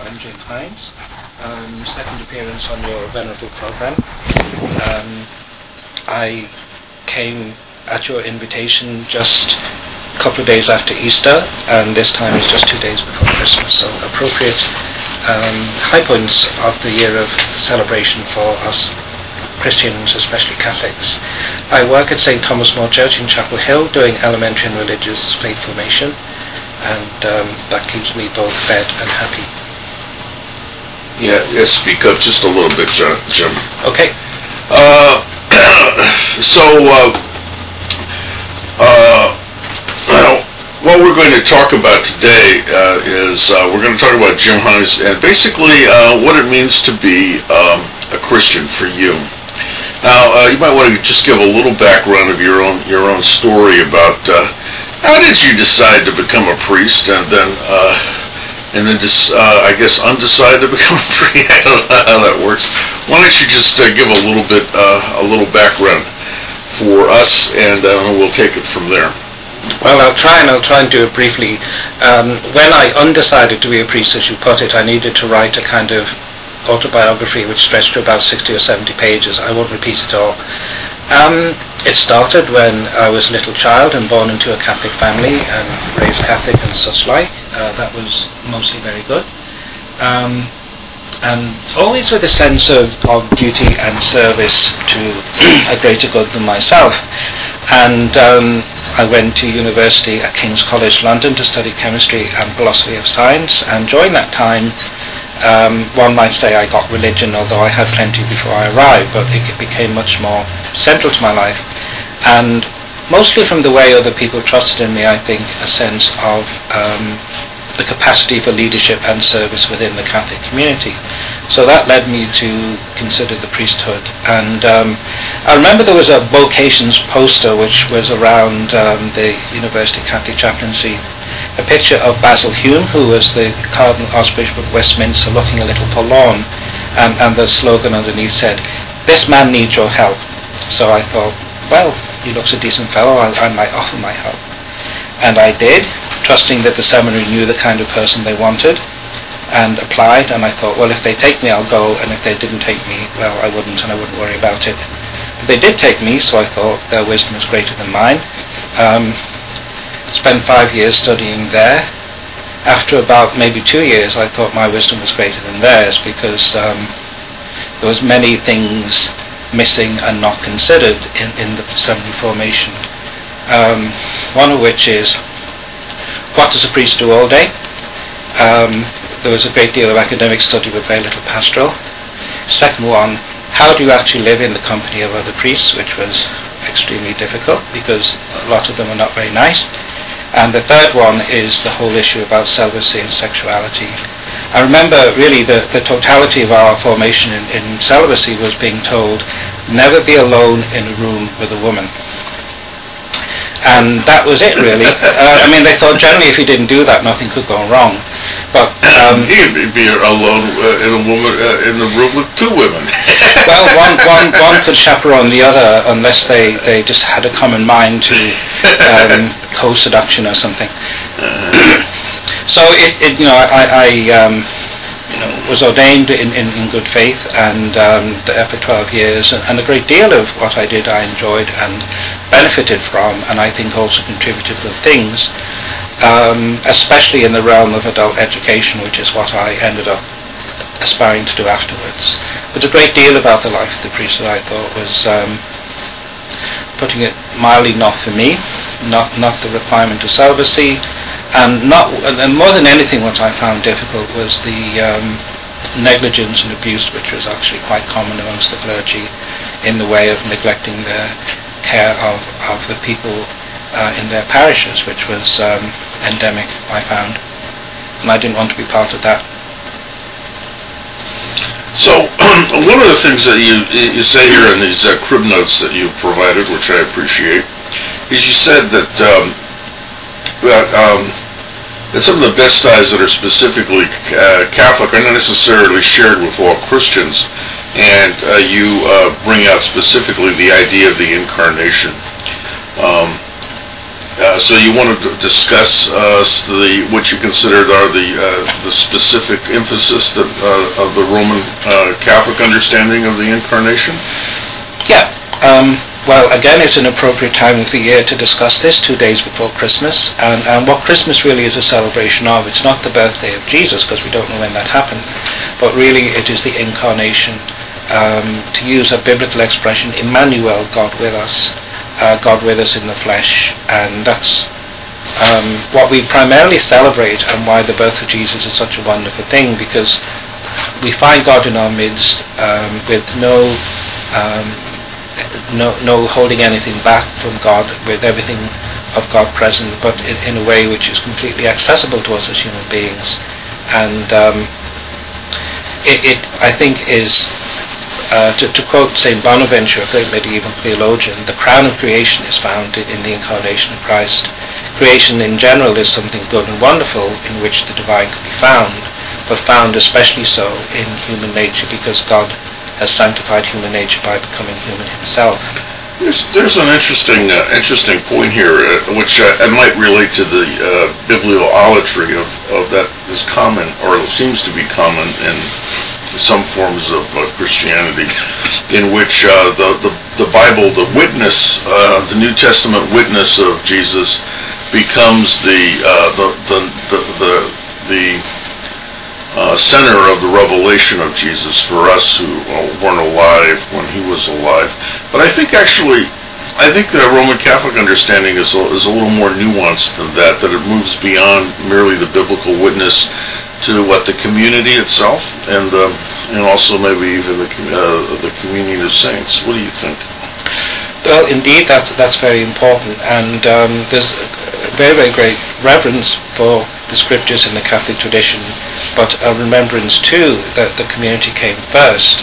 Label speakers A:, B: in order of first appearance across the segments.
A: I'm Jim Hines. Second appearance on your venerable program. I came at your invitation just a couple of days after Easter, and this time is just 2 days before Christmas, so appropriate high points of the year of celebration for us Christians, especially Catholics. I work at St. Thomas More Church in Chapel Hill doing elementary and religious faith formation, and that keeps me both fed and happy.
B: Yeah, speak up just a little bit, Jim.
A: Okay.
B: What we're going to talk about today is we're going to talk about Jim Hines and basically what it means to be a Christian for you. Now, you might want to just give a little background of your own story about how did you decide to become a priest and then just I guess undecide to become a priest. I don't know how that works. Why don't you just give a little background for us, and we'll take it from there.
A: Well, I'll try and do it briefly. When I undecided to be a priest, as you put it, I needed to write a kind of autobiography which stretched to about 60 or 70 pages. I won't repeat it all. It started when I was a little child and born into a Catholic family and raised Catholic and such like. That was mostly very good. And always with a sense of duty and service to a greater good than myself. And I went to university at King's College London to study chemistry and philosophy of science, and during that time one might say I got religion, although I had plenty before I arrived, but it became much more central to my life, and mostly from the way other people trusted in me, I think a sense of the capacity for leadership and service within the Catholic community. So that led me to consider the priesthood, and I remember there was a vocations poster which was around the University Catholic Chaplaincy, a picture of Basil Hume, who was the Cardinal Archbishop of Westminster, looking a little forlorn, and the slogan underneath said, "This man needs your help." So I thought, well, he looks a decent fellow, I might offer my help. And I did, trusting that the seminary knew the kind of person they wanted, and applied, and I thought, well, if they take me, I'll go, and if they didn't take me, well, I wouldn't, and I wouldn't worry about it. But they did take me, so I thought their wisdom was greater than mine. Spent 5 years studying there. After about maybe 2 years, I thought my wisdom was greater than theirs, because there was many things missing and not considered in the seminary formation. One of which is, what does a priest do all day? There was a great deal of academic study but very little pastoral. Second one, how do you actually live in the company of other priests, which was extremely difficult because a lot of them are not very nice. And the third one is the whole issue about celibacy and sexuality. I remember really the totality of our formation in celibacy was being told, never be alone in a room with a woman. And that was it, really. I mean, they thought generally if you didn't do that, nothing could go wrong. But
B: he'd be alone in the room with two women.
A: Well, one could chaperone the other unless they just had a common mind to co-seduction or something. So I was ordained in good faith, and there for 12 years, and a great deal of what I did I enjoyed and benefited from, and I think also contributed good things, especially in the realm of adult education, which is what I ended up aspiring to do afterwards. But a great deal about the life of the priesthood, I thought, was, putting it mildly, not for me, not the requirement of celibacy, and more than anything what I found difficult was the negligence and abuse which was actually quite common amongst the clergy in the way of neglecting their care of the people in their parishes, which was endemic, I found, and I didn't want to be part of that.
B: So, one of the things that you say here in these crib notes that you provided, which I appreciate, is you said that some of the best ties that are specifically Catholic are not necessarily shared with all Christians, and you bring out specifically the idea of the Incarnation. So you want to discuss what you considered are the specific emphasis that, of the Roman Catholic understanding of the Incarnation?
A: Yeah. Well, again, it's an appropriate time of the year to discuss this, 2 days before Christmas, and what Christmas really is a celebration of. It's not the birthday of Jesus, because we don't know when that happened, but really it is the Incarnation. To use a biblical expression, Emmanuel, God with us in the flesh, and that's what we primarily celebrate, and why the birth of Jesus is such a wonderful thing, because we find God in our midst with no holding anything back from God, with everything of God present, but in a way which is completely accessible to us as human beings. And it I think is, to quote St. Bonaventure, a great medieval theologian, the crown of creation is found in the incarnation of Christ. Creation in general is something good and wonderful in which the divine can be found, but found especially so in human nature, because God has sanctified human nature by becoming human himself.
B: There's an interesting point here, which might relate to the bibliolatry of that is common, or seems to be common in some forms of Christianity, in which the Bible, the witness, the New Testament witness of Jesus, becomes the center of the revelation of Jesus for us who weren't alive when he was alive. But I think the Roman Catholic understanding is a little more nuanced than that it moves beyond merely the biblical witness to the community itself, and also maybe even the communion of saints. What do you think?
A: Well, indeed, that's very important, and there's very, very great reverence for the scriptures in the Catholic tradition, but a remembrance too that the community came first.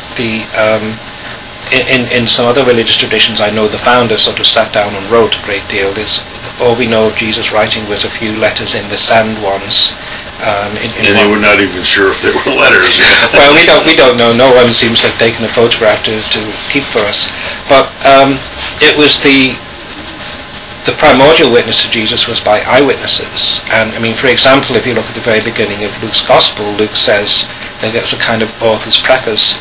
A: In some other religious traditions, I know the founders sort of sat down and wrote a great deal. All we know of Jesus writing was a few letters in the sand once.
B: And they were not even sure if they were letters.
A: Well, we don't know. No one seems to have taken a photograph to keep for us. But it was the primordial witness to Jesus was by eyewitnesses. And I mean, for example, if you look at the very beginning of Luke's Gospel, Luke says that it's a kind of author's preface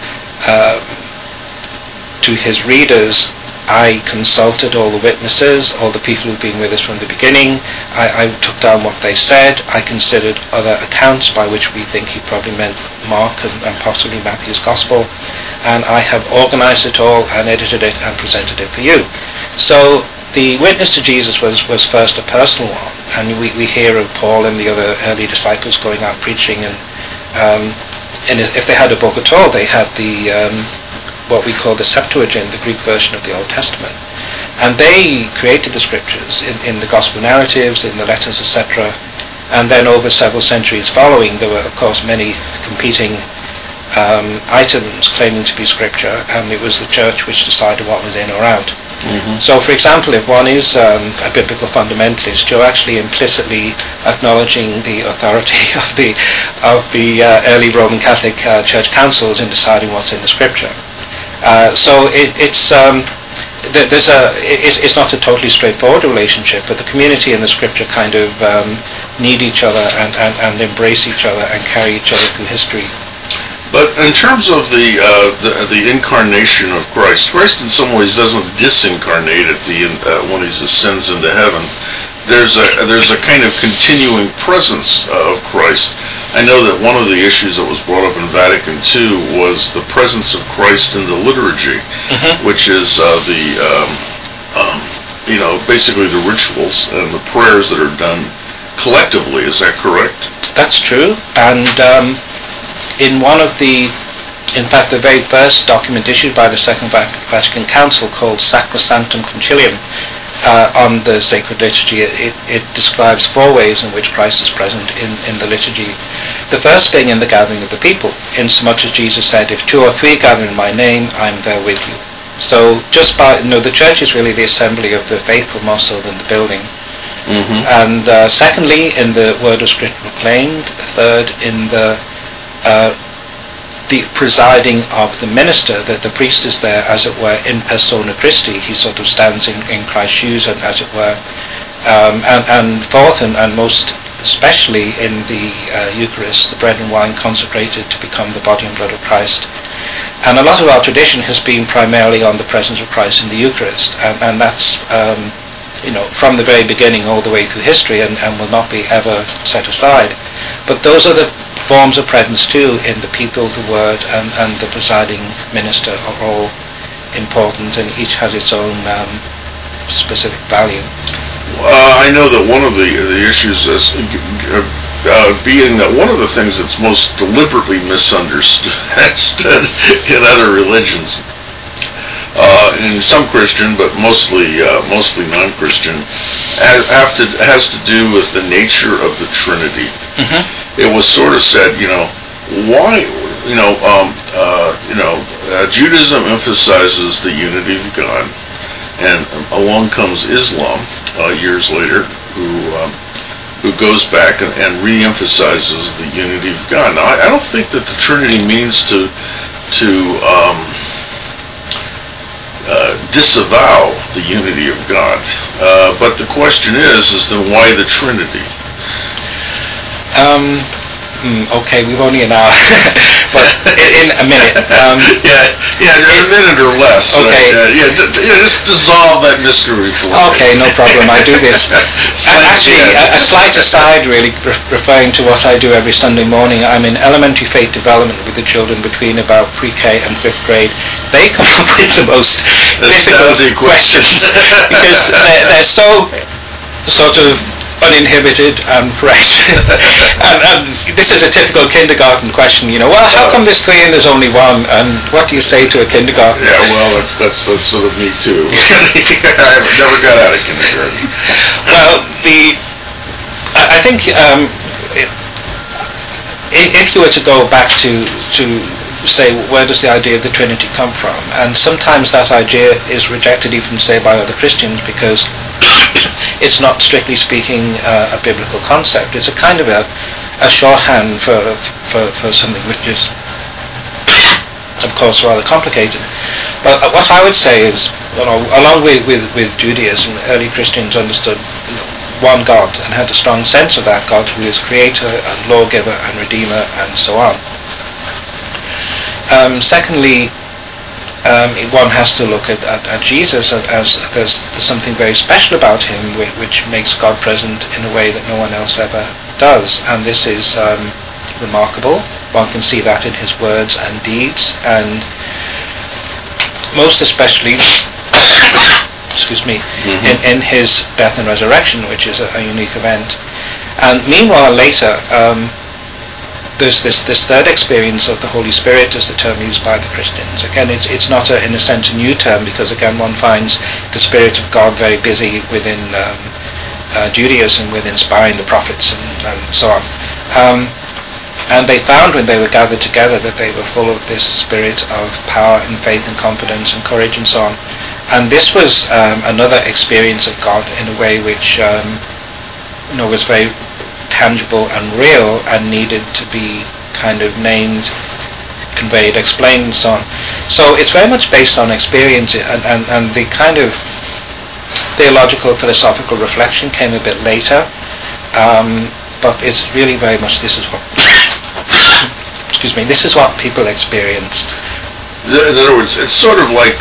A: to his readers. I consulted all the witnesses, all the people who've been with us from the beginning. I took down what they said. I considered other accounts, by which we think he probably meant Mark and possibly Matthew's Gospel, and I have organized it all and edited it and presented it for you. So the witness to Jesus was first a personal one, and we hear of Paul and the other early disciples going out preaching, and if they had a book at all, they had the what we call the Septuagint, the Greek version of the Old Testament. And they created the scriptures in the gospel narratives, in the letters, etc. And then over several centuries following, there were, of course, many competing items claiming to be scripture, and it was the church which decided what was in or out. Mm-hmm. So, for example, if one is a biblical fundamentalist, you're actually implicitly acknowledging the authority of the early Roman Catholic Church councils in deciding what's in the scripture. So it's not a totally straightforward relationship, but the community and the scripture kind of need each other and embrace each other and carry each other through history.
B: But in terms of the incarnation of Christ in some ways doesn't disincarnate when he ascends into heaven. There's a kind of continuing presence of Christ. I know that one of the issues that was brought up in Vatican II was the presence of Christ in the liturgy, mm-hmm. which is basically the rituals and the prayers that are done collectively. Is that correct?
A: That's true. And in the very first document issued by the Second Vatican Council, called Sacrosanctum Concilium, on the sacred liturgy, it describes 4 ways in which Christ is present in the liturgy. The first being in the gathering of the people, insomuch as Jesus said, if 2 or 3 gather in my name, I am there with you. So just the church is really the assembly of the faithful more so than the building. Mm-hmm. And secondly, in the word of Scripture proclaimed. Third, in the presiding of the minister, that the priest is there, as it were, in persona Christi. He sort of stands in Christ's shoes and, as it were, And fourth, and most especially in the Eucharist, the bread and wine consecrated to become the body and blood of Christ. And a lot of our tradition has been primarily on the presence of Christ in the Eucharist, and that's from the very beginning all the way through history, and will not be ever set aside. But those are the forms of presence too, in the people, the word, and the presiding minister are all important, and each has its own specific value.
B: I know that one of the issues is being that one of the things that's most deliberately misunderstood in other religions, in some Christian, but mostly non-Christian, has to do with the nature of the Trinity. Mm-hmm. It was sort of said, why, Judaism emphasizes the unity of God, and along comes Islam years later, who goes back and re-emphasizes the unity of God. Now, I don't think that the Trinity means to disavow the unity of God, but the question is then why the Trinity?
A: Okay, we've only an hour, but in a minute.
B: A minute or less.
A: Okay.
B: Just dissolve that mystery for me.
A: Okay, no problem. I do this. Actually, a slight aside, really, referring to what I do every Sunday morning. I'm in elementary faith development with the children between about pre-K and 5th grade. They come up with the most difficult questions because they're so sort of uninhibited and fresh. and this is a typical kindergarten question, well, how come there's 3 and there's only 1, and what do you say to a kindergarten?
B: Yeah, well, that's sort of me too. I never got out of kindergarten.
A: Well, I think if you were to go back to say, where does the idea of the Trinity come from? And sometimes that idea is rejected even, say, by other Christians because it's not, strictly speaking, a biblical concept. It's a kind of a shorthand for something which is, of course, rather complicated. But what I would say is, along with Judaism, early Christians understood one God and had a strong sense of that God who is creator and lawgiver and redeemer and so on. Secondly, one has to look at Jesus as there's something very special about him which makes God present in a way that no one else ever does, and this is remarkable. One can see that in his words and deeds, and most especially in his death and resurrection, which is a unique event. And meanwhile, later, there's this third experience of the Holy Spirit, as the term used by the Christians. Again, it's not in a sense a new term, because again one finds the Spirit of God very busy within Judaism with inspiring the prophets and so on. And they found when they were gathered together that they were full of this spirit of power and faith and confidence and courage and so on. And this was another experience of God in a way which was very tangible and real and needed to be kind of named, conveyed, explained and so on. So it's very much based on experience, and the kind of theological, philosophical reflection came a bit later, but it's really very much this is what people experienced.
B: In other words, it's sort of like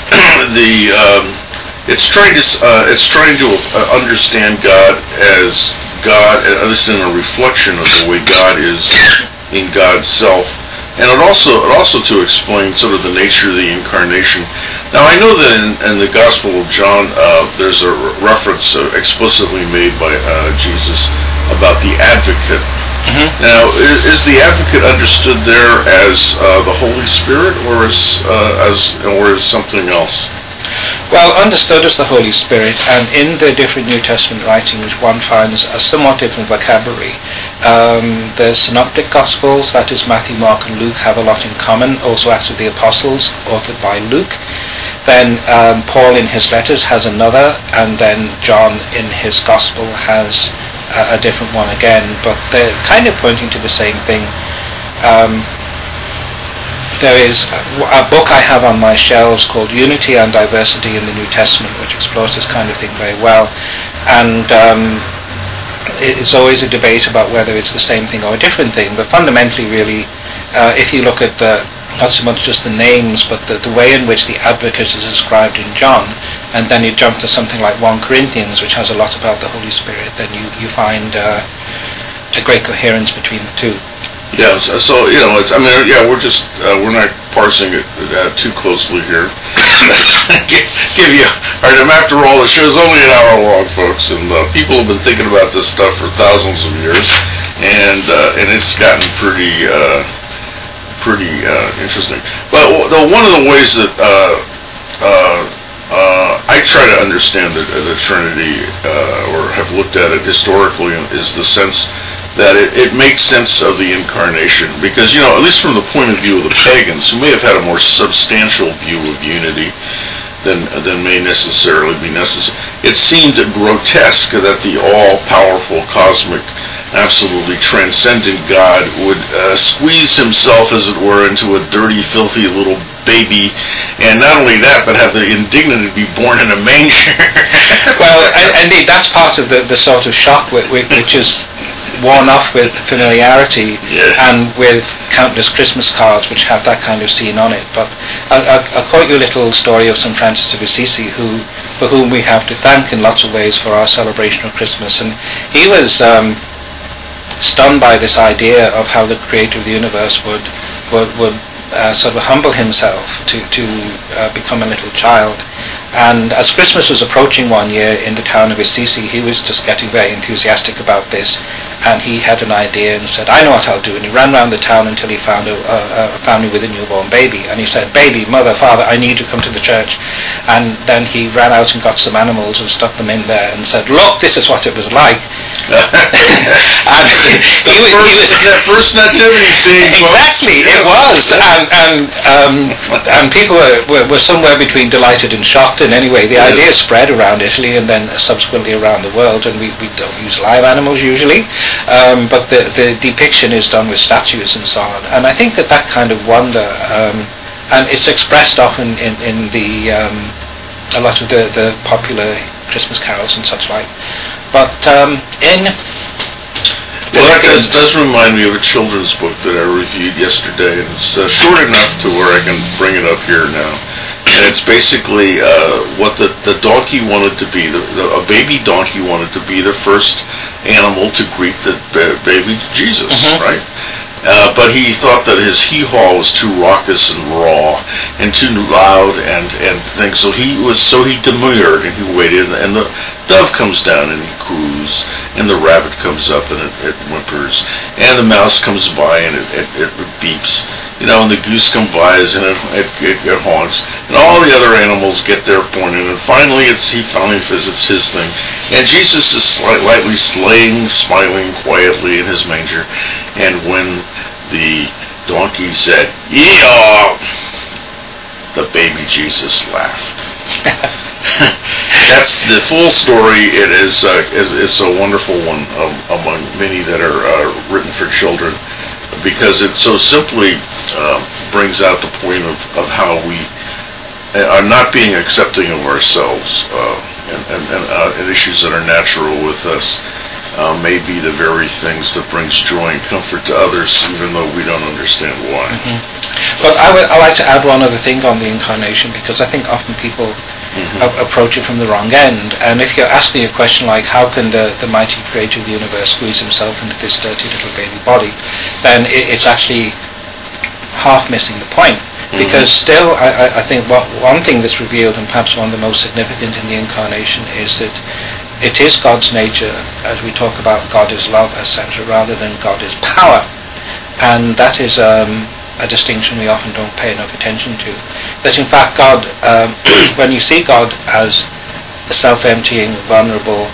B: it's trying to understand God as God, and understand a reflection of the way God is in God's self, and it also to explain sort of the nature of the incarnation. Now, I know that in the Gospel of John, there's a reference explicitly made by Jesus about the Advocate. Mm-hmm. Now, is the Advocate understood there as the Holy Spirit, or as something else?
A: Well, understood as the Holy Spirit, and in the different New Testament writings one finds a somewhat different vocabulary. The Synoptic Gospels, that is Matthew, Mark and Luke, have a lot in common, also Acts of the Apostles, authored by Luke. Then Paul in his letters has another, and then John in his Gospel has a different one again, but they're kind of pointing to the same thing. there is a book I have on my shelves called Unity and Diversity in the New Testament, which explores this kind of thing very well. And it's always a debate about whether it's the same thing or a different thing, but fundamentally, really, if you look at not so much just the names, but the way in which the advocate is described in John, and then you jump to something like 1 Corinthians, which has a lot about the Holy Spirit, then you find a great coherence between the two.
B: Yeah, so we're not parsing it too closely here. Give you, all right, after all, the show's only an hour long, folks, and people have been thinking about this stuff for thousands of years, and it's gotten pretty interesting. But one of the ways that I try to understand the Trinity, or have looked at it historically, is the sense that it makes sense of the incarnation, because, at least from the point of view of the pagans, who may have had a more substantial view of unity than may necessarily be necessary, it seemed grotesque that the all-powerful, cosmic, absolutely transcendent God would squeeze himself, as it were, into a dirty, filthy little baby, and not only that, but have the indignity to be born in a manger.
A: Well, indeed, that's part of the sort of shock which is worn off with familiarity, and with countless Christmas cards which have that kind of scene on it. But I'll quote you a little story of St. Francis of Assisi, for whom we have to thank in lots of ways for our celebration of Christmas. And he was stunned by this idea of how the creator of the universe would sort of humble himself to become a little child. And as Christmas was approaching one year in the town of Assisi, he was just getting very enthusiastic about this, and he had an idea and said, "I know what I'll do." And he ran around the town until he found a family with a newborn baby, and he said, "Baby, mother, father, I need you to come to the church." And then he ran out and got some animals and stuck them in there and said, "Look, this is what it was like." And
B: that first nativity scene.
A: Exactly, it was, and people were somewhere between delighted and shocked. And anyway, the idea spread around Italy and then subsequently around the world. And we don't use live animals usually, but the depiction is done with statues and so on. And I think that kind of wonder, and it's expressed often in a lot of the popular Christmas carols and such like. But
B: well, that does remind me of a children's book that I reviewed yesterday, and it's short enough to where I can bring it up here now. And it's basically what the donkey wanted to be. A baby donkey wanted to be the first animal to greet the baby Jesus, right? But he thought that his hee-haw was too raucous and raw and too loud and things. So he demurred and he waited, and the dove comes down and he coos, and the rabbit comes up and it whimpers, and the mouse comes by and it beeps, and the goose comes by and it honks, and all the other animals get their point in, and finally he finally visits his thing, and Jesus is lightly smiling quietly in his manger, and when the donkey said, "Yee-haw," the baby Jesus laughed. That's the full story. It is a wonderful one among many that are written for children, because it so simply brings out the point of how we are not being accepting of ourselves, and issues that are natural with us may be the very things that brings joy and comfort to others, even though we don't understand why.
A: But I like to add one other thing on the incarnation, because I think often people approach it from the wrong end. And if you're asking a question like, how can the mighty creator of the universe squeeze himself into this dirty little baby body, then it's actually half missing the point. Because still, I think one thing that's revealed, and perhaps one of the most significant in the incarnation, is that it is God's nature, as we talk about God is love, etc., rather than God is power. And that is a distinction we often don't pay enough attention to. That in fact God, when you see God as self-emptying, vulnerable,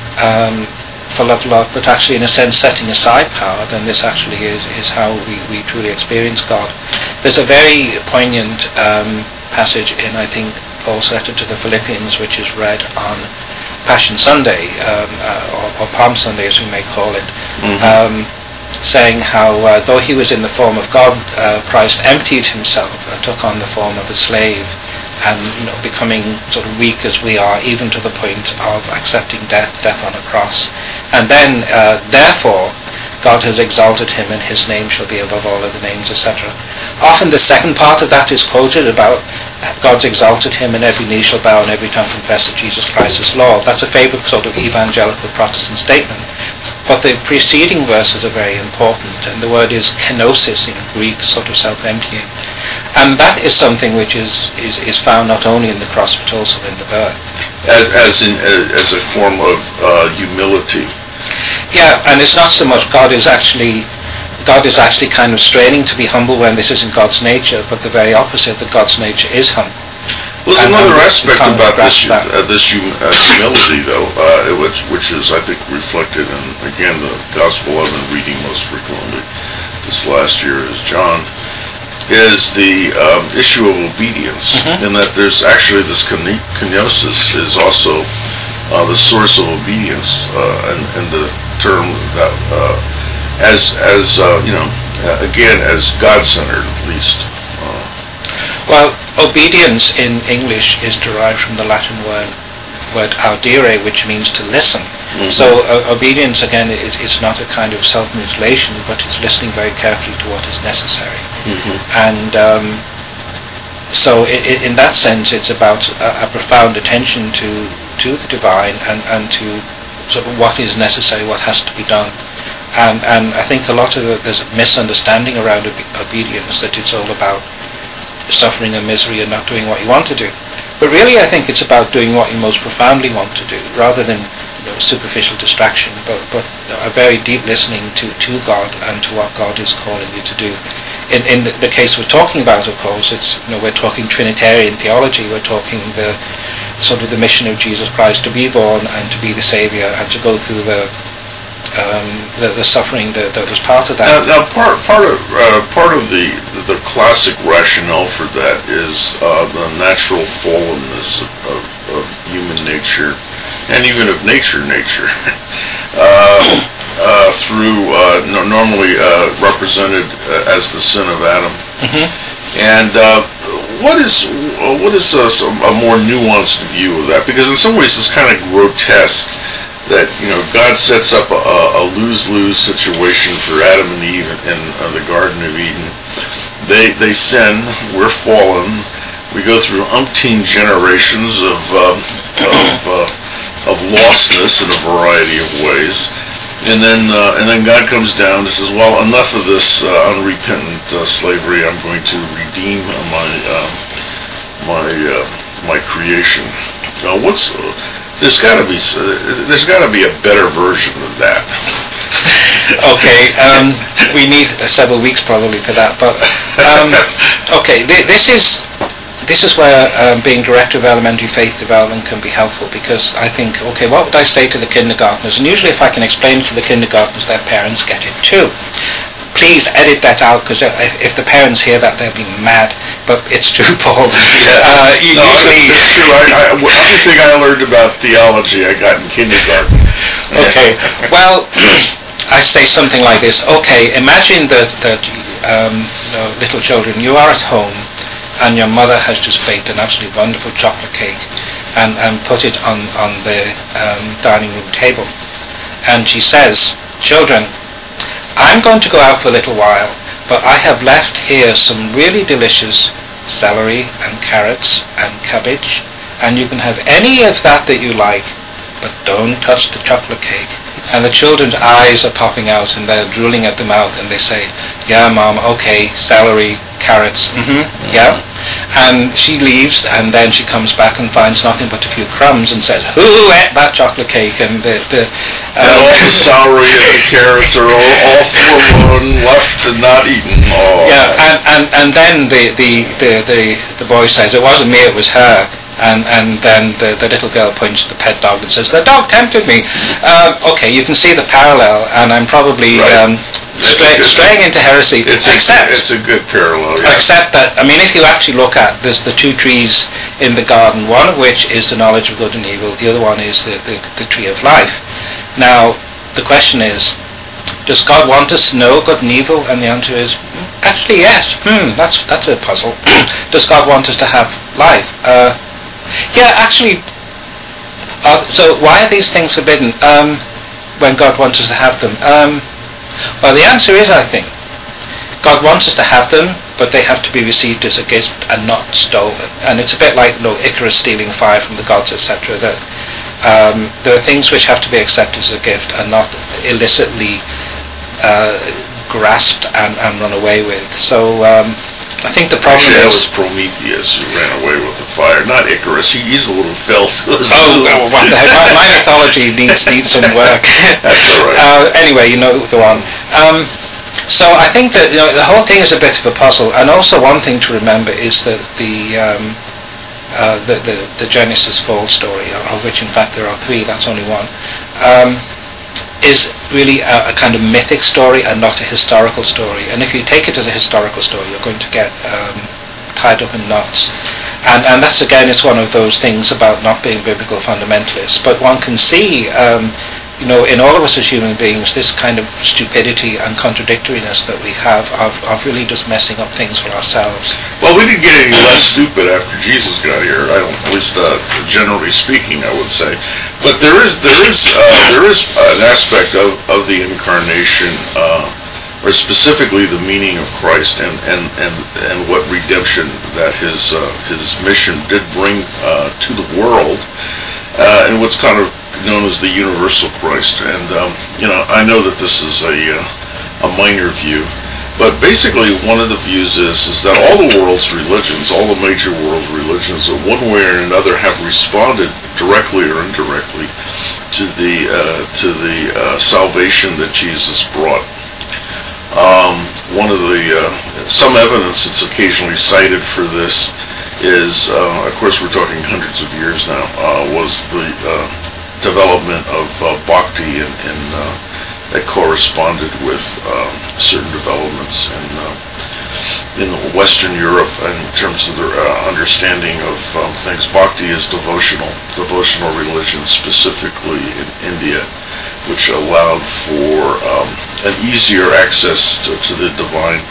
A: full of love, but actually in a sense setting aside power, then this actually is how we truly experience God. There's a very poignant passage in, I think, Paul's letter to the Philippians, which is read on Passion Sunday, or Palm Sunday as we may call it, saying how though he was in the form of God, Christ emptied himself, took on the form of a slave, and becoming sort of weak as we are, even to the point of accepting death on a cross. And then, therefore, God has exalted him, and his name shall be above all other names, etc. Often the second part of that is quoted about God's exalted him, and every knee shall bow and every tongue confess that Jesus Christ is Lord. That's a favourite sort of evangelical Protestant statement. But the preceding verses are very important, and the word is kenosis in Greek, sort of self-emptying. And that is something which is found not only in the cross but also in the birth.
B: As a form of humility.
A: Yeah, and it's not so much God is actually kind of straining to be humble when this isn't God's nature, but the very opposite, that God's nature is humble.
B: Well, there's another aspect about this humility, though, which is, I think, reflected in, again, the gospel I've been reading most frequently this last year is John, is the issue of obedience, and that there's actually this kenosis is also the source of obedience, and the term that again, as God-centered, at least.
A: Well, obedience in English is derived from the Latin word audire, which means to listen. So obedience, again, is not a kind of self-mutilation, but it's listening very carefully to what is necessary. And so in that sense, it's about a profound attention to the divine and to sort of what is necessary, what has to be done. And I think a lot of there's a misunderstanding around obedience, that it's all about suffering and misery and not doing what you want to do. But really, I think it's about doing what you most profoundly want to do, rather than superficial distraction, but a very deep listening to God and to what God is calling you to do. In the case we're talking about, of course, it's we're talking Trinitarian theology. We're talking the sort of the mission of Jesus Christ to be born and to be the Saviour and to go through the suffering that was part of that.
B: Now part of the classic rationale for that is the natural fallenness of human nature, and even of nature, through normally represented as the sin of Adam. And what is a more nuanced view of that? Because in some ways it's kind of grotesque that God sets up a lose-lose situation for Adam and Eve in the Garden of Eden. They sin, we're fallen, we go through umpteen generations of lostness in a variety of ways, and then God comes down and says, well, enough of this unrepentant slavery. I'm going to redeem my creation. There's got to be a better version of that.
A: Okay, we need several weeks probably for that. But okay, this is where being director of elementary faith development can be helpful, because I think, okay, what would I say to the kindergartners? And usually, if I can explain to the kindergartners, their parents get it too. Please edit that out, because if the parents hear that, they'll be mad. But it's true, Paul.
B: It's true. Everything I learned about theology, I got in kindergarten.
A: Okay. Well, I say something like this. Okay, imagine that little children, you are at home, and your mother has just baked an absolutely wonderful chocolate cake, and put it on the dining room table, and she says, "Children, I'm going to go out for a little while, but I have left here some really delicious celery and carrots and cabbage, and you can have any of that you like, but don't touch the chocolate cake." And the children's eyes are popping out, and they're drooling at the mouth, and they say, "Yeah, Mom, okay, celery, carrots, yeah." And she leaves, and then she comes back and finds nothing but a few crumbs, and says, "Who ate that chocolate cake?" And
B: all the celery and the carrots are all forlorn, left and not eaten. Oh.
A: Yeah, and then the boy says, "It wasn't me, it was her." And then the little girl points to the pet dog and says, "The dog tempted me." Okay, you can see the parallel, and I'm probably straying into heresy.
B: It's a good parallel. Yeah.
A: Except that, I mean, if you actually look at, there's the two trees in the garden, one of which is the knowledge of good and evil, the other one is the tree of life. Now, the question is, does God want us to know good and evil? And the answer is, actually, yes. That's a puzzle. Does God want us to have life? Yeah, actually. So why are these things forbidden when God wants us to have them? Well, the answer is, I think, God wants us to have them, but they have to be received as a gift and not stolen. And it's a bit like Icarus stealing fire from the gods, etc. That there are things which have to be accepted as a gift and not illicitly grasped and run away with. So I think the problem
B: Actually, that
A: is...
B: was Prometheus who ran away with the fire, not Icarus. He's a little felt.
A: My mythology needs some work.
B: That's all right.
A: Anyway, you know the one. So I think that the whole thing is a bit of a puzzle, and also one thing to remember is that the Genesis fall story, of which in fact there are 3, that's only one, is really a kind of mythic story and not a historical story. And if you take it as a historical story, you're going to get tied up in knots. And that's, again, it's one of those things about not being biblical fundamentalists. But one can see, in all of us as human beings, this kind of stupidity and contradictoriness that we have of really just messing up things for ourselves.
B: Well, we didn't get any less stupid after Jesus got here. At least generally speaking, I would say. But there is an aspect of the incarnation, or specifically the meaning of Christ and what redemption that his mission did bring to the world, and what's kind of known as the universal Christ. And I know that this is a minor view, but basically one of the views is that all the world's religions, all the major world religions, in one way or another, have responded directly or indirectly to the salvation that Jesus brought. One of the some evidence that's occasionally cited for this is, of course, we're talking hundreds of years now, was the development of bhakti that corresponded with certain developments in Western Europe in terms of their understanding of things. Bhakti is devotional religion, specifically in India, which allowed for an easier access to the divine.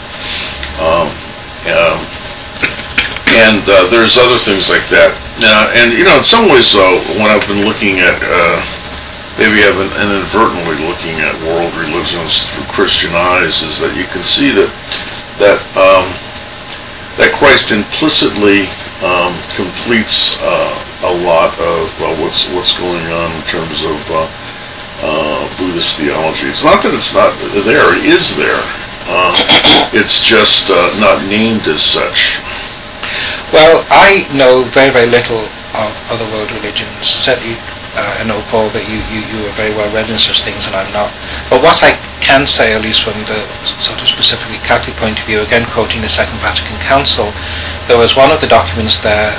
B: And there's other things like that. And in some ways, though, when I've been looking at, maybe I've been inadvertently looking at world religions through Christian eyes, is that you can see that Christ implicitly completes a lot of what's going on in terms of Buddhist theology. It's not that it's not there; it is there. It's just not named as such.
A: Well, I know very, very little of other world religions. Certainly, I know, Paul, that you are very well read in such things, and I'm not. But what I can say, at least from the sort of specifically Catholic point of view, again quoting the Second Vatican Council, there was one of the documents there,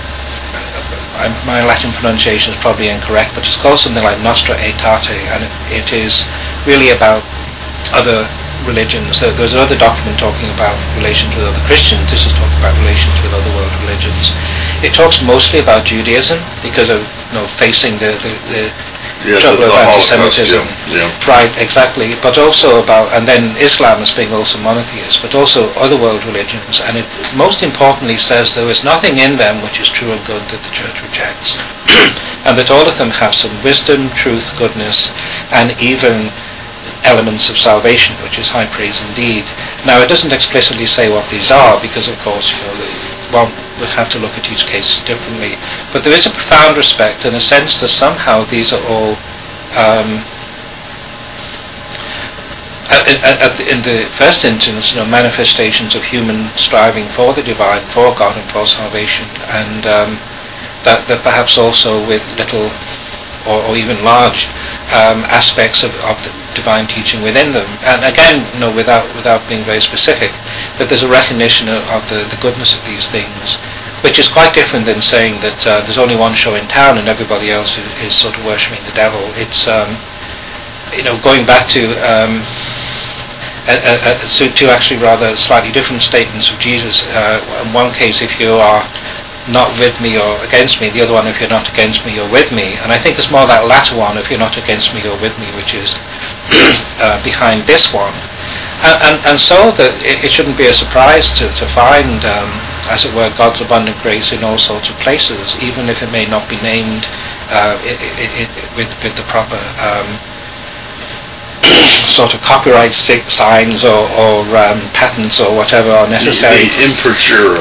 A: my Latin pronunciation is probably incorrect, but it's called something like Nostra Aetate, and it is really about other religions. There's another document talking about relations with other Christians. This is talking about relations with other world religions. It talks mostly about Judaism because of facing the trouble of anti-Semitism.
B: Yeah.
A: Right, exactly. But also about, and then Islam as being also monotheist, but also other world religions. And it most importantly says there is nothing in them which is true and good that the Church rejects, and that all of them have some wisdom, truth, goodness, and even elements of salvation, which is high praise indeed. Now, it doesn't explicitly say what these are, because of course one would have to look at each case differently. But there is a profound respect and a sense that somehow these are all in the first instance, manifestations of human striving for the divine, for God and for salvation, and that perhaps also with little or even large aspects of the divine teaching within them. And again, without being very specific, that there's a recognition of the goodness of these things, which is quite different than saying that there's only one show in town and everybody else is sort of worshipping the devil. It's going back to actually rather slightly different statements of Jesus. In one case, if you are not with me or against me. The other one, if you're not against me, you're with me. And I think it's more that latter one, if you're not against me, you're with me, which is behind this one. And so that it shouldn't be a surprise to find, as it were, God's abundant grace in all sorts of places, even if it may not be named with the proper sort of copyright signs or patents or whatever are necessary.
B: The imperture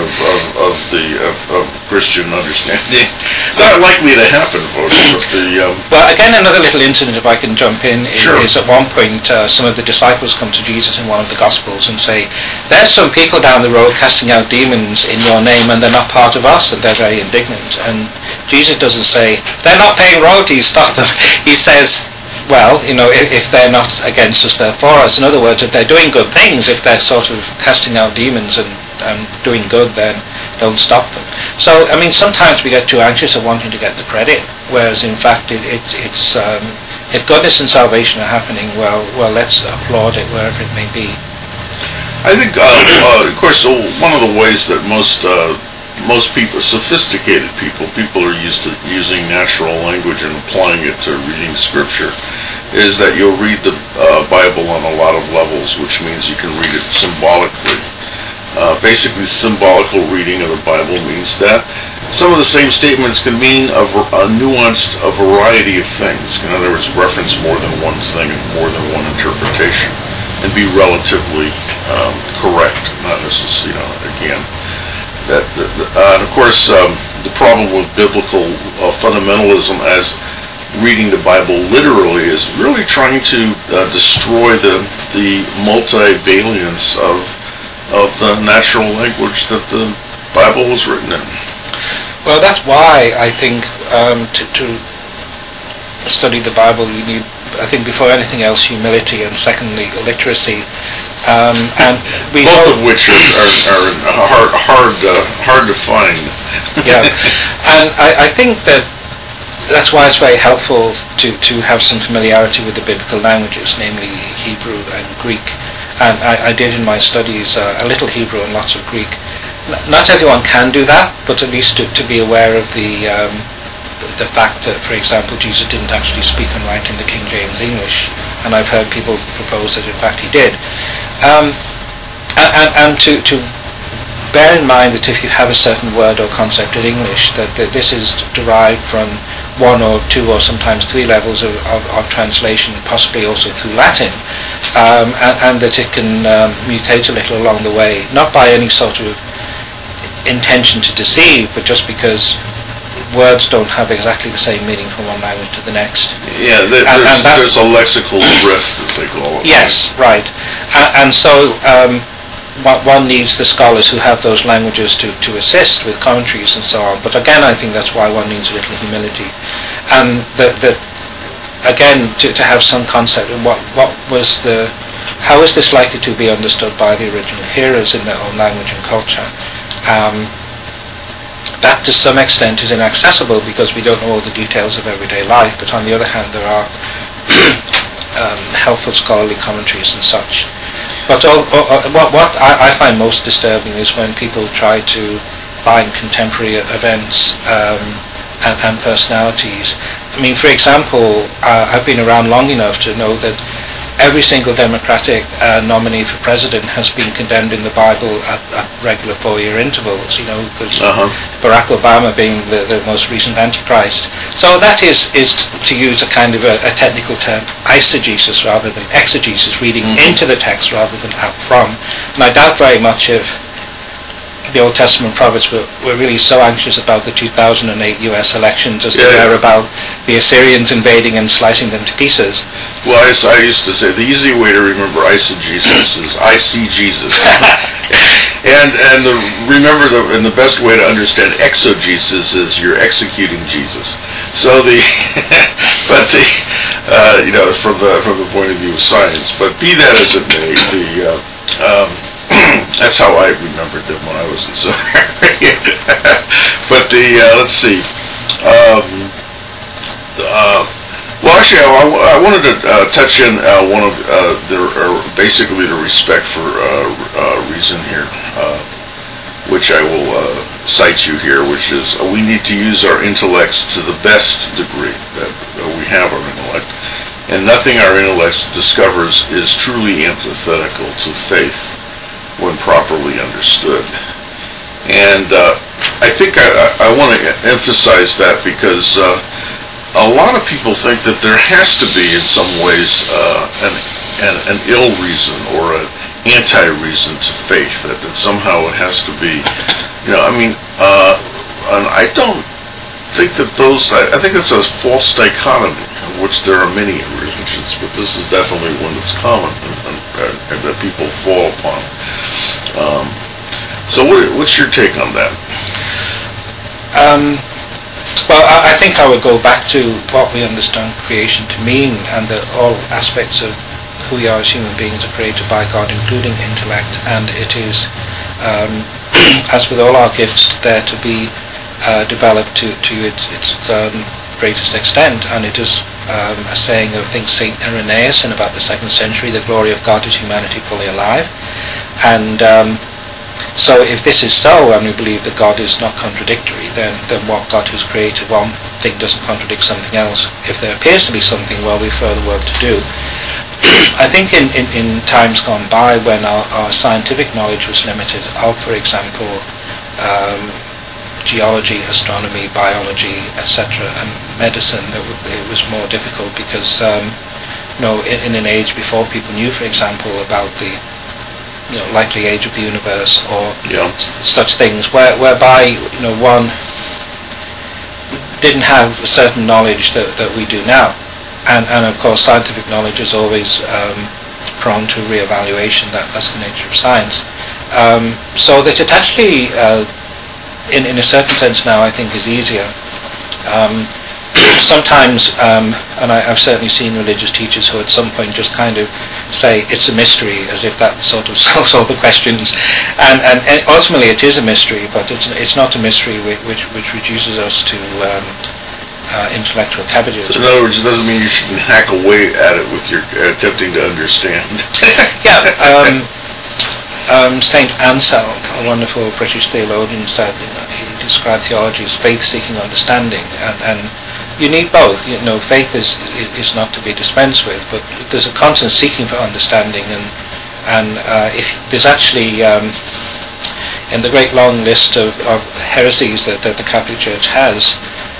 B: of Christian understanding. Not likely to happen, folks.
A: Well, again, another little incident, if I can jump in,
B: sure.
A: is at one point some of the disciples come to Jesus in one of the Gospels and say, there's some people down the road casting out demons in your name and they're not part of us, and they're very indignant. And Jesus doesn't say, they're not paying royalties, stop them. He says, well, if they're not against us, they're for us. In other words, if they're doing good things, if they're sort of casting out demons and doing good, then don't stop them. So, sometimes we get too anxious of wanting to get the credit, whereas in fact it's if goodness and salvation are happening, well, let's applaud it wherever it may be.
B: I think, of course, one of the ways that most people, sophisticated people are used to using natural language and applying it to reading Scripture, is that you'll read the Bible on a lot of levels, which means you can read it symbolically. Basically, symbolical reading of the Bible means that some of the same statements can mean a variety of things. In other words, reference more than one thing and more than one interpretation, and be relatively correct, not necessarily, again. And of course, the problem with biblical fundamentalism as reading the Bible literally is really trying to destroy the multivalence of the natural language that the Bible was written in.
A: Well, that's why I think to study the Bible you need, I think, before anything else, humility, and secondly, literacy. And
B: both of which are hard to find.
A: Yeah, and I think that's why it's very helpful to have some familiarity with the biblical languages, namely Hebrew and Greek. And I did in my studies a little Hebrew and lots of Greek. Not everyone can do that, but at least to be aware of the fact that, for example, Jesus didn't actually speak and write in the King James English, and I've heard people propose that in fact he did. And to bear in mind that if you have a certain word or concept in English, that this is derived from one or two or sometimes three levels of translation, possibly also through Latin, and that it can mutate a little along the way, not by any sort of intention to deceive, but just because words don't have exactly the same meaning from one language to the next.
B: Yeah, there's a lexical drift, as they call it.
A: Yes, right. And so one needs the scholars who have those languages to assist with commentaries and so on. But again, I think that's why one needs a little humility. And again, to have some concept of how is this likely to be understood by the original hearers in their own language and culture. That to some extent is inaccessible because we don't know all the details of everyday life, but on the other hand there are helpful scholarly commentaries and such. But what I find most disturbing is when people try to find contemporary events and personalities. For example, I've been around long enough to know that every single Democratic nominee for president has been condemned in the Bible at regular 4-year intervals, because Barack Obama being the most recent Antichrist. So that is to use a kind of a technical term, eisegesis rather than exegesis, reading into the text rather than out from. And I doubt very much if the Old Testament prophets were really so anxious about the 2008 US elections as they were about the Assyrians invading and slicing them to pieces.
B: Well, I used to say the easy way to remember eisegesis is I see Jesus. and remember the best way to understand exegesis is you're executing Jesus. So from the point of view of science, but be that as it may, that's how I remembered them when I was in seminary. But let's see. Well, actually, I wanted to touch in one of basically the respect for reason here. which I will cite you here, which is, we need to use our intellects to the best degree that we have our intellect, and nothing our intellect discovers is truly antithetical to faith when properly understood. And I think I want to emphasize that, because a lot of people think that there has to be, in some ways, an ill reason or an anti-reason to faith, that somehow it has to be, and I don't think that I think it's a false dichotomy, of which there are many in religions, but this is definitely one that's common and that people fall upon. So what's your take on that?
A: Well, I think I would go back to what we understand creation to mean, and that all aspects of who we are as human beings are created by God, including intellect, and it is, as with all our gifts, there to be developed to its greatest extent. And it is a saying of, I think, St. Irenaeus in about the 2nd century, the glory of God is humanity fully alive. And so if this is so, and we believe that God is not contradictory, then what God has created one thing doesn't contradict something else. If there appears to be something, well, we've further work to do. I think in times gone by, when our scientific knowledge was limited, for example, geology, astronomy, biology, etc., and medicine, it was more difficult, because in an age before people knew, for example, about the likely age of the universe, or such things, whereby one didn't have certain knowledge that we do now, and of course scientific knowledge is always prone to re-evaluation. That's the nature of science. So that it actually, in a certain sense now, I think is easier. Sometimes, and I've certainly seen religious teachers who at some point just kind of say it's a mystery, as if that sort of solves all the questions, and ultimately it is a mystery, but it's not a mystery which reduces us to intellectual cabbages.
B: So in other words, it doesn't mean you should hack away at it with your attempting to understand.
A: Saint Anselm, a wonderful British theologian, said he described theology as faith-seeking understanding, and you need both. Faith is not to be dispensed with, but there's a constant seeking for understanding, and if there's actually in the great long list of heresies that the Catholic Church has,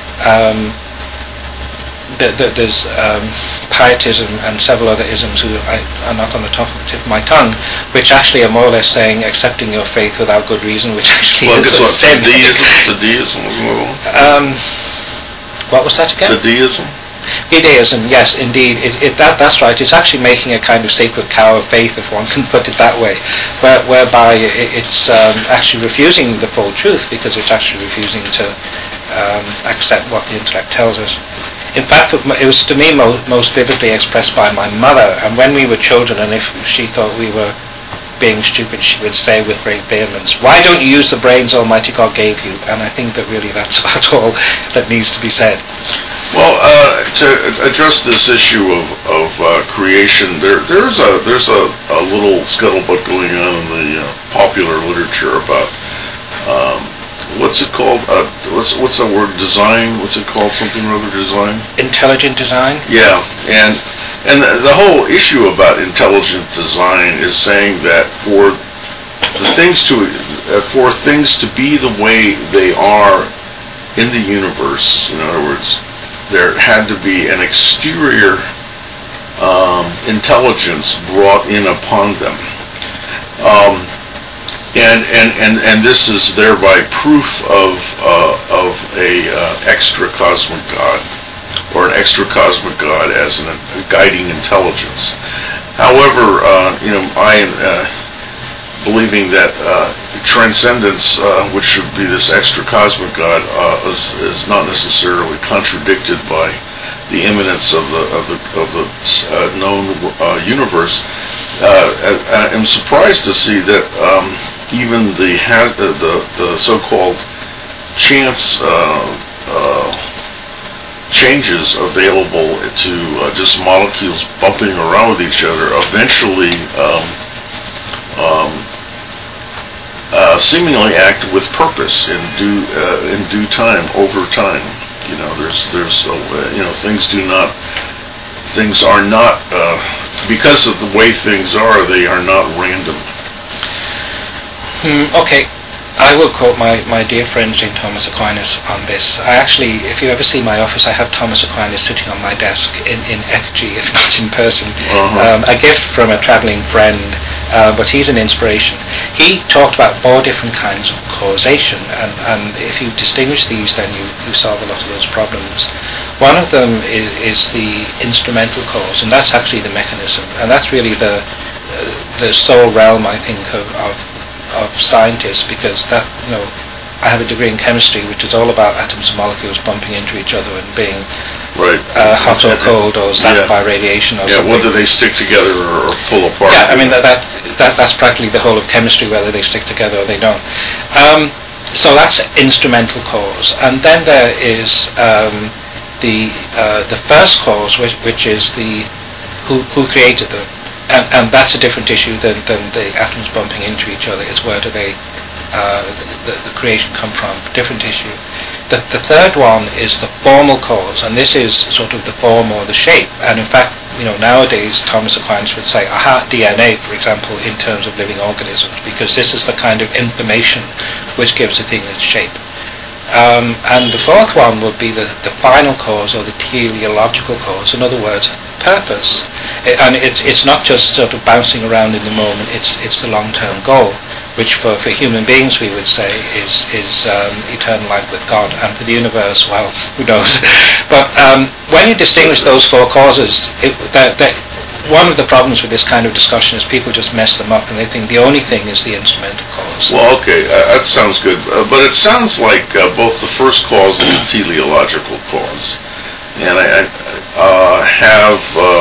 A: there's pietism and several other isms who are not on the tip of my tongue, which actually are more or less saying accepting your faith without good reason, which actually is a sin.
B: The deism was another one.
A: What was that again?
B: The deism?
A: Fideism, yes, indeed. That's right. It's actually making a kind of sacred cow of faith, if one can put it that way, whereby it's actually refusing the full truth, because it's actually refusing to accept what the intellect tells us. In fact, it was to me most vividly expressed by my mother, and when we were children, and if she thought we were being stupid, she would say with great vehemence, "Why don't you use the brains Almighty God gave you?" And I think that really that's about all that needs to be said.
B: Well, to address this issue of creation, there's a little scuttlebutt going on in the popular literature about what's it called? What's the word? Design? What's it called? Something or other design?
A: Intelligent design?
B: Yeah, and the whole issue about intelligent design is saying that for things to be the way they are in the universe, in other words, there had to be an exterior intelligence brought in upon them. And this is thereby proof of a extra cosmic God, or an extra cosmic God as a guiding intelligence. However, I am believing that transcendence, which should be this extra cosmic God, is not necessarily contradicted by the immanence of the known universe. I'm surprised to see that even the so-called chance changes available to just molecules bumping around with each other eventually seemingly act with purpose in due time, over time. You know, there's you know, things are not because of the way things are, they are not random.
A: Okay. I will quote my dear friend St. Thomas Aquinas on this. I actually, if you ever see my office, I have Thomas Aquinas sitting on my desk in effigy, if not in person. A gift from a travelling friend, but he's an inspiration. He talked about 4 different kinds of causation, and if you distinguish these, then you solve a lot of those problems. One of them is the instrumental cause, and that's actually the mechanism, and that's really the sole realm, I think, of scientists, because that, you know, I have a degree in chemistry which is all about atoms and molecules bumping into each other and being hot or cold or zapped by radiation or something.
B: Whether they stick together or pull apart.
A: Yeah, I mean that's practically the whole of chemistry, whether they stick together or they don't. So that's instrumental cause, and then there is the first cause, which is the who created them. And that's a different issue than the atoms bumping into each other. Is where do the creation come from? Different issue. The third one is the formal cause, and this is sort of the form or the shape. And in fact, you know, nowadays Thomas Aquinas would say, DNA, for example, in terms of living organisms, because this is the kind of information which gives a thing its shape. And the fourth one would be the final cause, or the teleological cause. In other words, purpose. And it's not just sort of bouncing around in the moment. It's the long-term goal, which for human beings we would say is eternal life with God, and for the universe, well, who knows? But when you distinguish those 4 causes, one of the problems with this kind of discussion is people just mess them up, and they think the only thing is the instrumental cause.
B: Well, okay, that sounds good, but it sounds like both the first cause and the teleological cause, and I have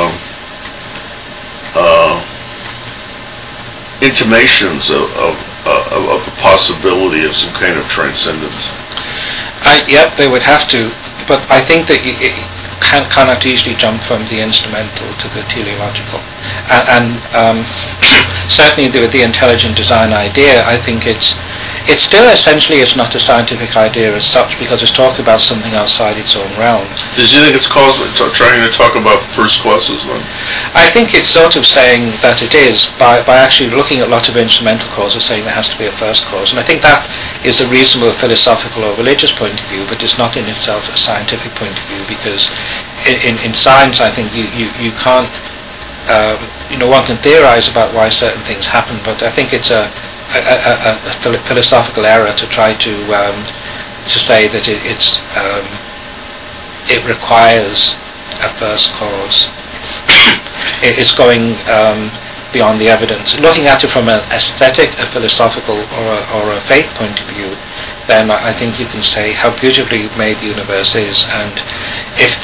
B: intimations of the possibility of some kind of transcendence.
A: Yep, they would have to, but I think that it cannot easily jump from the instrumental to the teleological. And certainly with the intelligent design idea, I think it's still essentially it's not a scientific idea as such, because it's talking about something outside its own realm.
B: Do you think it's trying to talk about the first causes then?
A: I think it's sort of saying that it is, by actually looking at a lot of instrumental causes, saying there has to be a first cause. And I think that is a reasonable philosophical or religious point of view, but it's not in itself a scientific point of view, because in science I think you can't, one can theorize about why certain things happen, but I think it's a philosophical error to try to say that it requires a first cause. It's going beyond the evidence. Looking at it from an aesthetic, a philosophical, or a faith point of view, then I think you can say how beautifully made the universe is, and if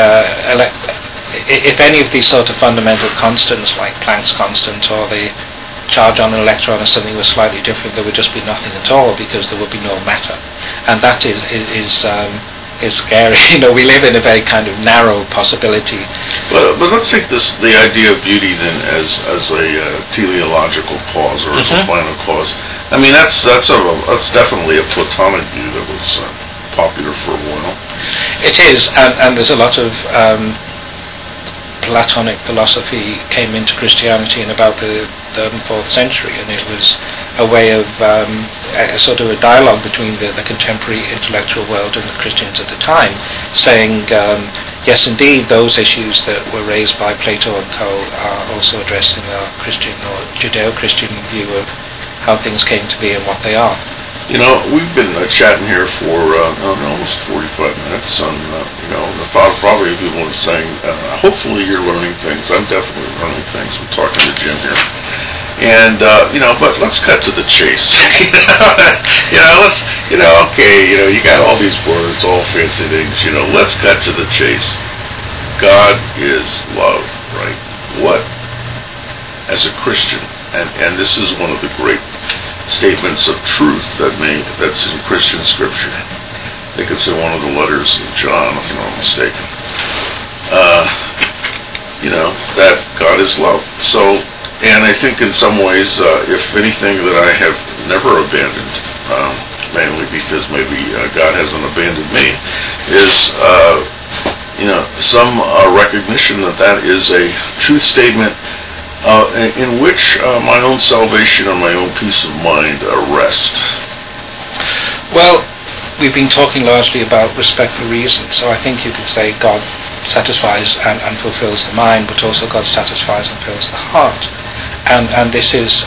A: any of these sort of fundamental constants, like Planck's constant or the charge on an electron or something, was slightly different, there would just be nothing at all, because there would be no matter, and that is scary. We live in a very kind of narrow possibility.
B: But let's take the idea of beauty then as a teleological cause, or as a final cause. I mean, that's definitely a Platonic view that was popular for a while.
A: It is, and there's a lot of Platonic philosophy came into Christianity in about the 3rd and 4th century, and it was a way of a sort of a dialogue between the contemporary intellectual world and the Christians at the time, saying, yes, indeed, those issues that were raised by Plato and co. are also addressed in our Christian or Judeo-Christian view of how things came to be and what they are.
B: We've been chatting here for almost 45 minutes, and probably people are saying, hopefully you're learning things. I'm definitely learning things. We're talking to Jim here. And, but let's cut to the chase. You got all these words, all fancy things, let's cut to the chase. God is love, right? What, as a Christian, and this is one of the great statements of truth that's in Christian scripture. I think it's in one of the letters of John, if I'm not mistaken. That God is love. So, and I think in some ways, if anything that I have never abandoned, mainly because maybe God hasn't abandoned me, is some recognition that is a truth statement in which my own salvation and my own peace of mind rest.
A: Well, we've been talking largely about respect for reason, so I think you could say God satisfies and fulfills the mind, but also God satisfies and fills the heart. And this is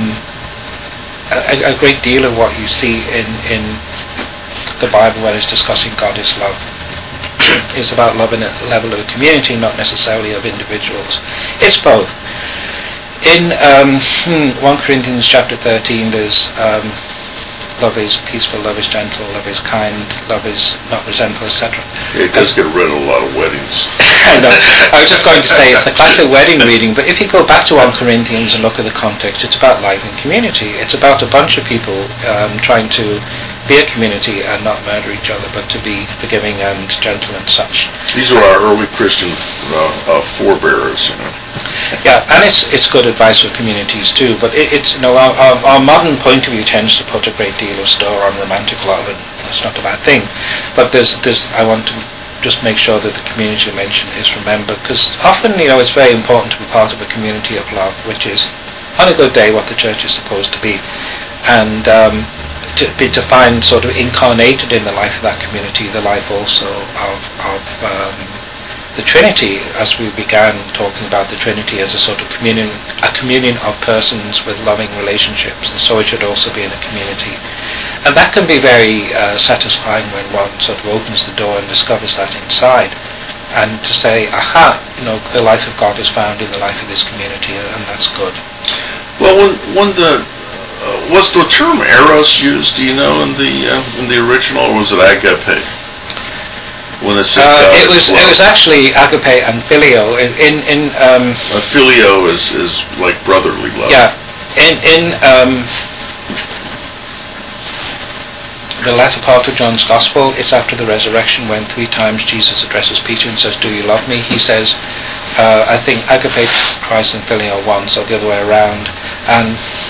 A: a great deal of what you see in the Bible when it's discussing God is love. It's about love in a level of a community, not necessarily of individuals. It's both. In 1 Corinthians chapter 13, there's love is peaceful, love is gentle, love is kind, love is not resentful, etc.
B: It does get rid of a lot of weddings.
A: I know. I was just going to say it's a classic wedding reading, but if you go back to 1 Corinthians and look at the context, it's about life and community. It's about a bunch of people trying to be a community and not murder each other, but to be forgiving and gentle and such.
B: These are our early Christian forebearers, you know.
A: Yeah, and it's good advice for communities too. But it's our modern point of view tends to put a great deal of store on romantic love, and that's not a bad thing. But I want to just make sure that the community dimension is remembered, because often it's very important to be part of a community of love, which is on a good day what the church is supposed to be, and to find sort of incarnated in the life of that community the life also of the Trinity, as we began talking about the Trinity as a sort of communion of persons with loving relationships, and so it should also be in a community. And that can be very satisfying when one sort of opens the door and discovers that inside, and to say, aha, the life of God is found in the life of this community, and that's good.
B: Well, was the term eros used, do you know, in the original, or was it agape? When it said
A: it was actually agape and phileo.
B: Phileo is like brotherly love.
A: Yeah, in the latter part of John's Gospel, it's after the resurrection when 3 times Jesus addresses Peter and says, "Do you love me?" He says, I think agape twice and phileo once, or the other way around, and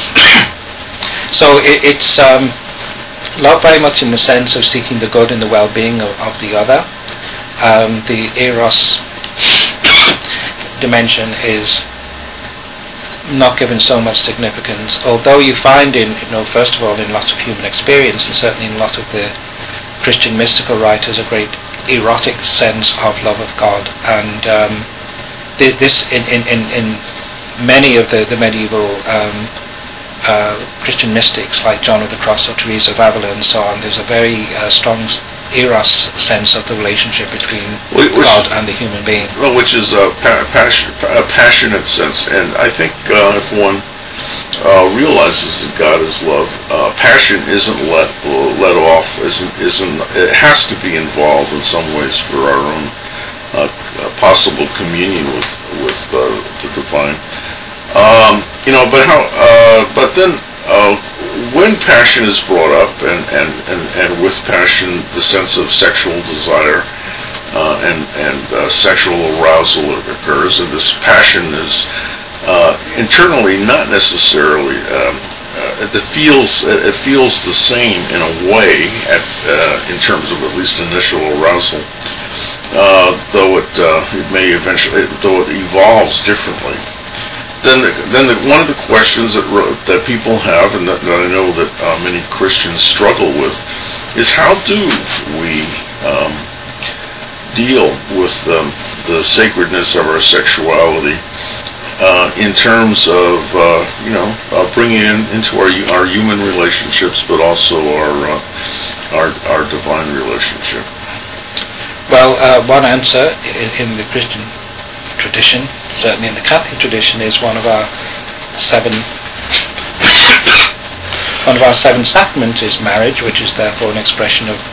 A: so it's love very much in the sense of seeking the good and the well-being of the other. The eros dimension is not given so much significance, although you find first of all in lots of human experience, and certainly in a lot of the Christian mystical writers, a great erotic sense of love of God, and this in many of the medieval Christian mystics like John of the Cross or Teresa of Avila and so on, there's a very strong eros sense of the relationship between God and the human being.
B: Well, which is a passionate sense, and I think if one realizes that God is love, passion isn't let off, it has to be involved in some ways for our own possible communion with the divine. But then when passion is brought up, and with passion the sense of sexual desire and sexual arousal occurs, and this passion is internally not necessarily it feels the same in a way in terms of at least initial arousal, though it evolves differently. Then one of the questions that people have, and that I know that many Christians struggle with, is how do we deal with the sacredness of our sexuality in terms of bringing it into our human relationships, but also our divine relationship? Well,
A: one answer in the Christian tradition, certainly in the Catholic tradition, is one of our seven sacraments is marriage, which is therefore an expression of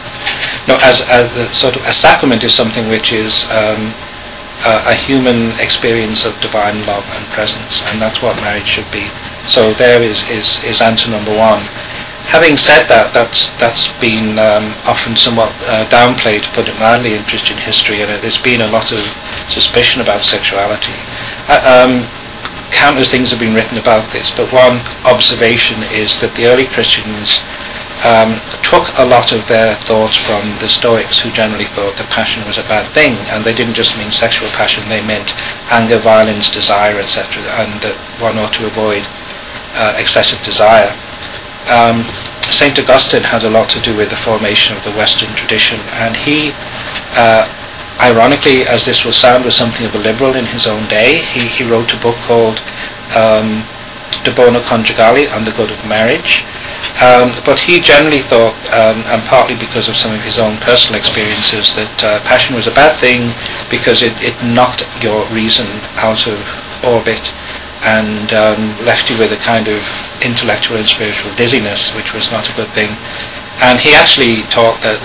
A: a sacrament is something which is a human experience of divine love and presence, and that's what marriage should be. So there is answer number one. Having said that, that's been often somewhat downplayed, to put it mildly, in Christian history, and there's been a lot of suspicion about sexuality. countless things have been written about this, but one observation is that the early Christians took a lot of their thoughts from the Stoics, who generally thought that passion was a bad thing, and they didn't just mean sexual passion, they meant anger, violence, desire, etc., and that one ought to avoid excessive desire. St. Augustine had a lot to do with the formation of the Western tradition, and he, ironically, as this will sound, was something of a liberal in his own day. He wrote a book called De Bono Conjugale, on the good of marriage. But he generally thought, and partly because of some of his own personal experiences, that passion was a bad thing because it knocked your reason out of orbit and left you with a kind of intellectual and spiritual dizziness, which was not a good thing. And he actually taught that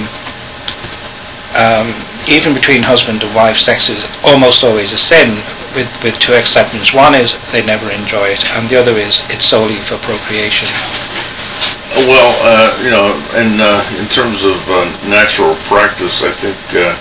A: even between husband and wife, sex is almost always a sin, with two exceptions. One is they never enjoy it, and the other is it's solely for procreation.
B: Well, in terms of natural practice, I think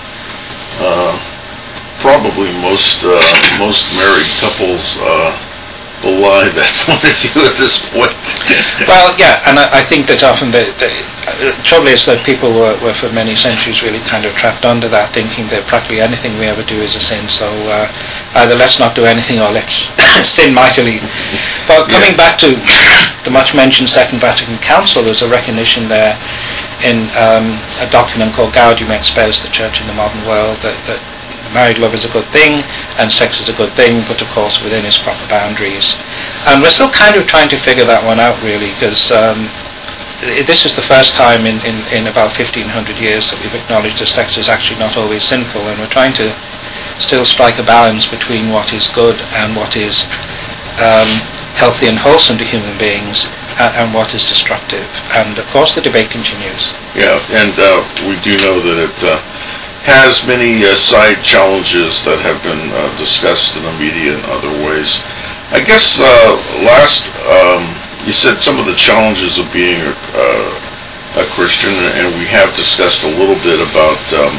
B: probably most married couples belie that point of view at this point.
A: Well, yeah, and I think that often the trouble is that people were for many centuries really kind of trapped under that, thinking that practically anything we ever do is a sin, so either let's not do anything or let's sin mightily. But coming back to the much-mentioned Second Vatican Council, there's a recognition there in a document called Gaudium et Spes, the Church in the Modern World, that married love is a good thing and sex is a good thing, but of course within its proper boundaries. And we're still kind of trying to figure that one out, really, because this is the first time in about 1500 years that we've acknowledged that sex is actually not always sinful, and we're trying to still strike a balance between what is good and what is healthy and wholesome to human beings, and what is destructive. And of course the debate continues.
B: Yeah, and we do know that it has many side challenges that have been discussed in the media and other ways. I guess you said some of the challenges of being a Christian, and we have discussed a little bit about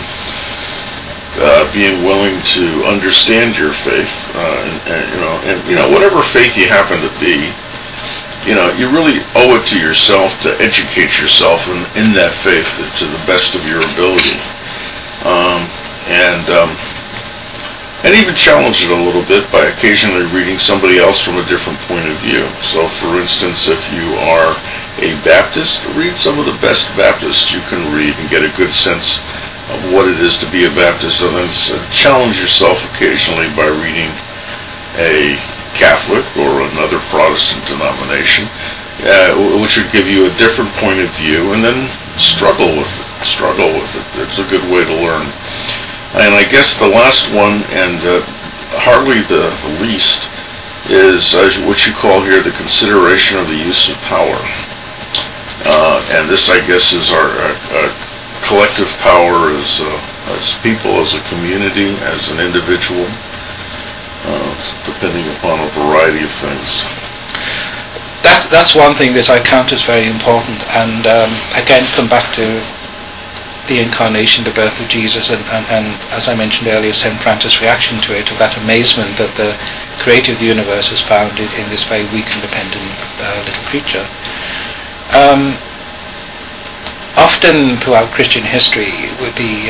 B: being willing to understand your faith, and whatever faith you happen to be, you really owe it to yourself to educate yourself in that faith to the best of your ability. And even challenge it a little bit by occasionally reading somebody else from a different point of view. So, for instance, if you are a Baptist, read some of the best Baptists you can read and get a good sense of what it is to be a Baptist, and then challenge yourself occasionally by reading a Catholic or another Protestant denomination, which would give you a different point of view, and then struggle with it. It's a good way to learn. And I guess the last one, and hardly the least, is what you call here the consideration of the use of power. And this, I guess, is our collective power as people, as a community, as an individual, depending upon a variety of things.
A: That's one thing that I count as very important, and again come back to the incarnation, the birth of Jesus, and as I mentioned earlier, St. Francis' reaction to it, of that amazement that the creator of the universe is founded in this very weak and dependent little creature. Often throughout Christian history, with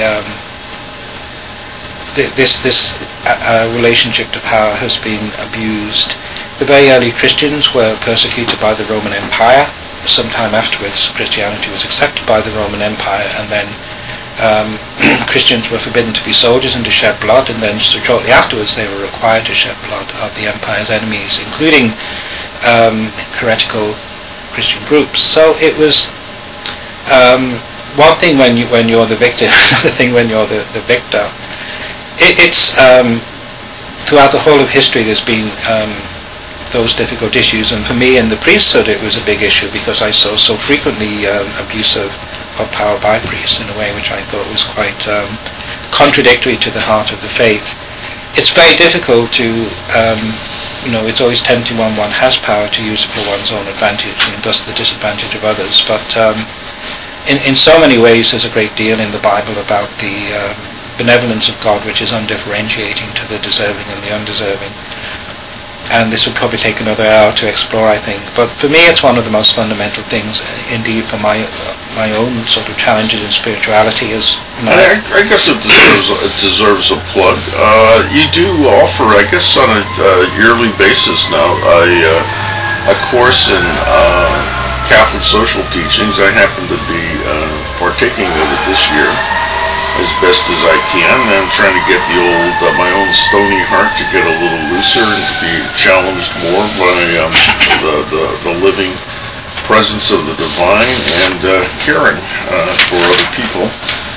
A: this relationship to power has been abused. The very early Christians were persecuted by the Roman Empire. Sometime afterwards, Christianity was accepted by the Roman Empire, and then Christians were forbidden to be soldiers and to shed blood, and then shortly afterwards they were required to shed blood of the empire's enemies, including heretical Christian groups. So it was one thing when you're the victim, another thing when you're the victor. It's throughout the whole of history there's been those difficult issues, and for me in the priesthood it was a big issue, because I saw so frequently abuse of power by priests in a way which I thought was quite contradictory to the heart of the faith. It's very difficult to, it's always tempting when one has power to use it for one's own advantage, and thus the disadvantage of others, but in so many ways there's a great deal in the Bible about the benevolence of God, which is undifferentiating to the deserving and the undeserving. and this would probably take another hour to explore, I think. But for me, it's one of the most fundamental things, indeed, for my own sort of challenges in spirituality.
B: And I guess it deserves a plug. You do offer, I guess, on a yearly basis now, a course in Catholic social teachings. I happen to be partaking of it this year as best as I can. I'm trying to get my own stony heart to get a little looser and to be challenged more by the living presence of the divine, and caring for other people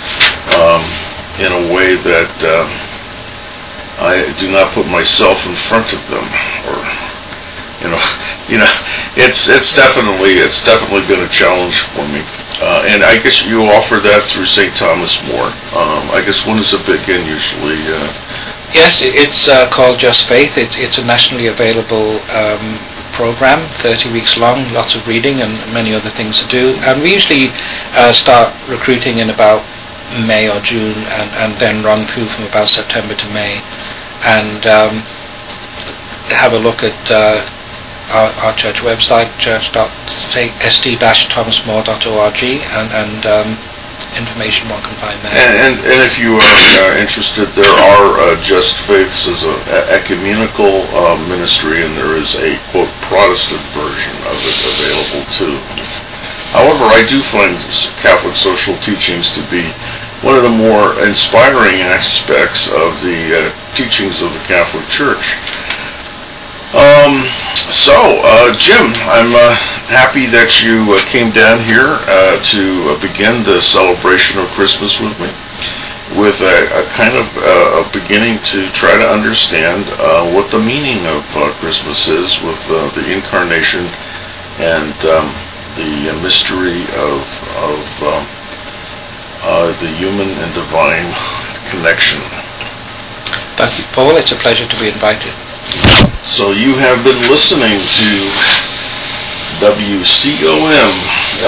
B: in a way that I do not put myself in front of them, or it's definitely been a challenge for me. And I guess you offer that through St. Thomas More. I guess when does it begin usually?
A: Yes, it's called Just Faith. It's a nationally available program, 30 weeks long, lots of reading and many other things to do. And we usually start recruiting in about May or June, and then run through from about September to May. And have a look at our church website, church.st-thomasmore.org, and information one can find there.
B: And if you are interested, there are Just Faiths as an ecumenical ministry, and there is a, quote, Protestant version of it available too. However, I do find Catholic social teachings to be one of the more inspiring aspects of the teachings of the Catholic Church. Jim, I'm happy that you came down here to begin the celebration of Christmas with me, with a kind of a beginning to try to understand what the meaning of Christmas is, with the incarnation and the mystery of the human and divine connection.
A: Thank you, Paul. It's a pleasure to be invited.
B: So you have been listening to WCOM